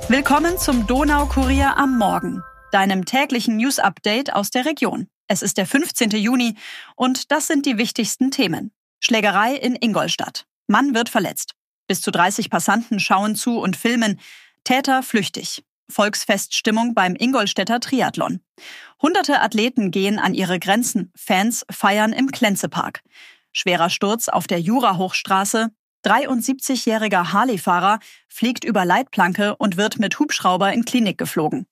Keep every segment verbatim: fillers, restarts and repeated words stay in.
Willkommen zum Donaukurier am Morgen, deinem täglichen News-Update aus der Region. Es ist der fünfzehnten Juni und das sind die wichtigsten Themen. Schlägerei in Ingolstadt. Mann wird verletzt. Bis zu dreißig Passanten schauen zu und filmen. Täter flüchtig. Volksfeststimmung beim Ingolstädter Triathlon. Hunderte Athleten gehen an ihre Grenzen. Fans feiern im Klenzepark. Schwerer Sturz auf der Jura-Hochstraße. dreiundsiebzigjähriger Harley-Fahrer fliegt über Leitplanke und wird mit Hubschrauber in Klinik geflogen.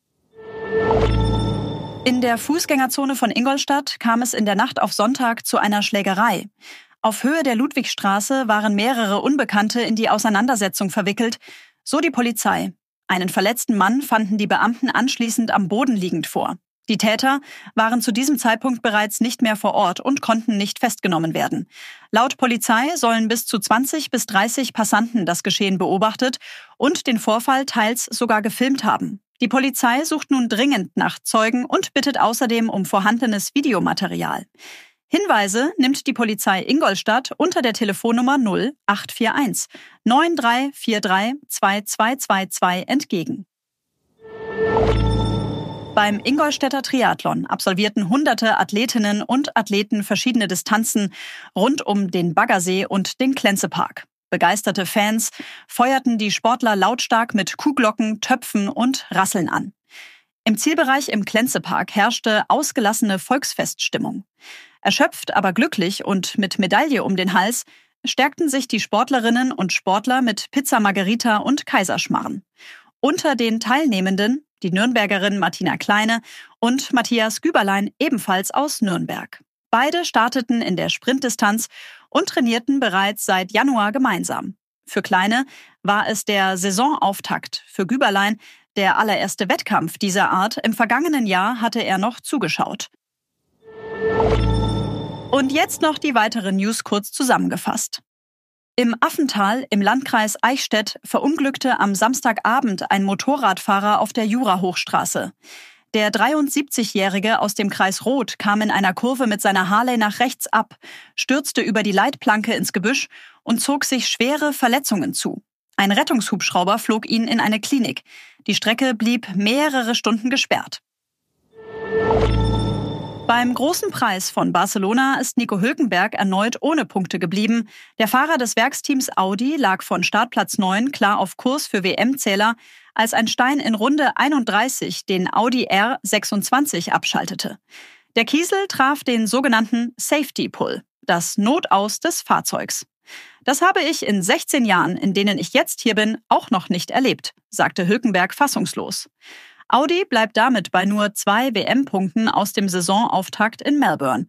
In der Fußgängerzone von Ingolstadt kam es in der Nacht auf Sonntag zu einer Schlägerei. Auf Höhe der Ludwigstraße waren mehrere Unbekannte in die Auseinandersetzung verwickelt, so die Polizei. Einen verletzten Mann fanden die Beamten anschließend am Boden liegend vor. Die Täter waren zu diesem Zeitpunkt bereits nicht mehr vor Ort und konnten nicht festgenommen werden. Laut Polizei sollen bis zu zwanzig bis dreißig Passanten das Geschehen beobachtet und den Vorfall teils sogar gefilmt haben. Die Polizei sucht nun dringend nach Zeugen und bittet außerdem um vorhandenes Videomaterial. Hinweise nimmt die Polizei Ingolstadt unter der Telefonnummer null acht vier eins neun drei vier drei zwei zwei zwei zwei entgegen. Beim Ingolstädter Triathlon absolvierten hunderte Athletinnen und Athleten verschiedene Distanzen rund um den Baggersee und den Klenzepark. Begeisterte Fans feuerten die Sportler lautstark mit Kuhglocken, Töpfen und Rasseln an. Im Zielbereich im Klenzepark herrschte ausgelassene Volksfeststimmung. Erschöpft, aber glücklich und mit Medaille um den Hals stärkten sich die Sportlerinnen und Sportler mit Pizza Margherita und Kaiserschmarren. Unter den Teilnehmenden die Nürnbergerin Martina Kleine und Matthias Güberlein, ebenfalls aus Nürnberg. Beide starteten in der Sprintdistanz und trainierten bereits seit Januar gemeinsam. Für Kleine war es der Saisonauftakt, für Güberlein der allererste Wettkampf dieser Art. Im vergangenen Jahr hatte er noch zugeschaut. Und jetzt noch die weiteren News kurz zusammengefasst. Im Affental im Landkreis Eichstätt verunglückte am Samstagabend ein Motorradfahrer auf der Jura-Hochstraße. Der dreiundsiebzigjährige aus dem Kreis Roth kam in einer Kurve mit seiner Harley nach rechts ab, stürzte über die Leitplanke ins Gebüsch und zog sich schwere Verletzungen zu. Ein Rettungshubschrauber flog ihn in eine Klinik. Die Strecke blieb mehrere Stunden gesperrt. Beim Großen Preis von Barcelona ist Nico Hülkenberg erneut ohne Punkte geblieben. Der Fahrer des Werksteams Audi lag von Startplatz neun klar auf Kurs für W M-Zähler, als ein Stein in Runde einunddreißig den Audi R sechsundzwanzig abschaltete. Der Kiesel traf den sogenannten Safety Pull, das Notaus des Fahrzeugs. Das habe ich in sechzehn Jahren, in denen ich jetzt hier bin, auch noch nicht erlebt, sagte Hülkenberg fassungslos. Audi bleibt damit bei nur zwei W M-Punkten aus dem Saisonauftakt in Melbourne.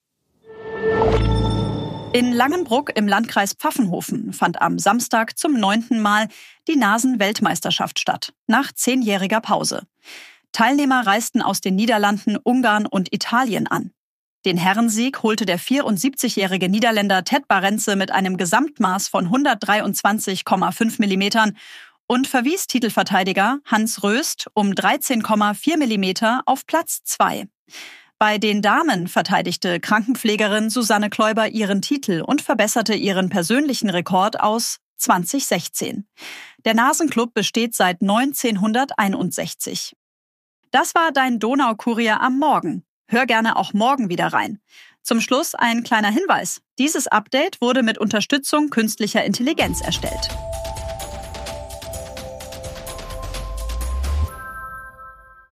In Langenbruck im Landkreis Pfaffenhofen fand am Samstag zum neunten Mal die Nasen-Weltmeisterschaft statt, nach zehnjähriger Pause. Teilnehmer reisten aus den Niederlanden, Ungarn und Italien an. Den Herrensieg holte der vierundsiebzigjährige Niederländer Ted Barenze mit einem Gesamtmaß von hundertdreiundzwanzig Komma fünf Millimetern und verwies Titelverteidiger Hans Röst um dreizehn Komma vier Millimeter auf Platz zwei. Bei den Damen verteidigte Krankenpflegerin Susanne Kläuber ihren Titel und verbesserte ihren persönlichen Rekord aus zwanzig sechzehn. Der Nasenclub besteht seit neunzehnhunderteinundsechzig. Das war dein Donaukurier am Morgen. Hör gerne auch morgen wieder rein. Zum Schluss ein kleiner Hinweis. Dieses Update wurde mit Unterstützung künstlicher Intelligenz erstellt.